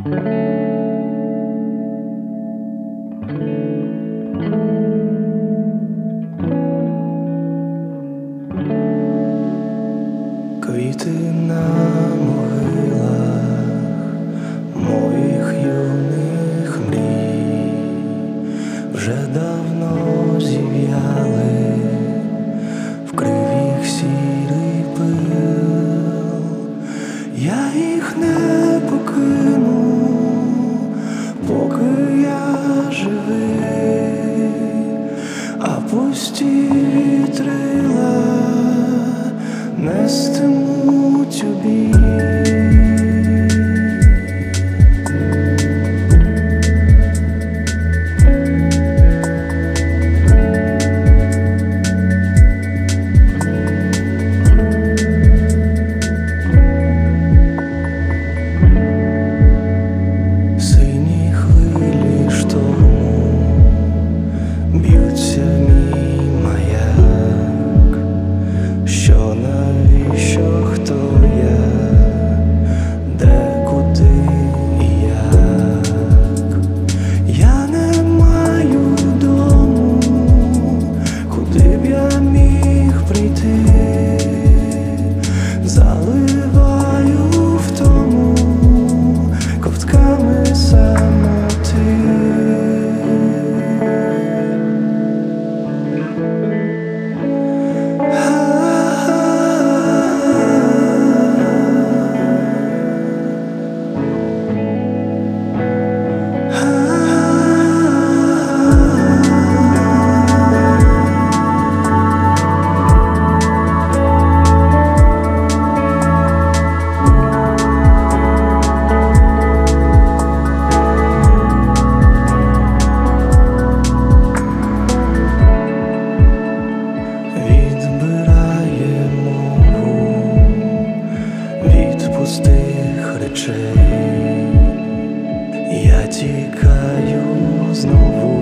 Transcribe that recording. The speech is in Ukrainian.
Квіти на могилах моїх юних мрій вже давно зів'яли, вкрив їх сірий пил. Я їх не покину, поки я живий, а пусті вітрила нестимуть у бій. Сині хвилі шторму б'ються в мій маяк. Що, навіщо, хто я, де, куди і як? Я не маю дому, куди б я міг прийти. Заливаю втому ковтками самоти. Відбирає мову від пустих речей. Я тікаю знову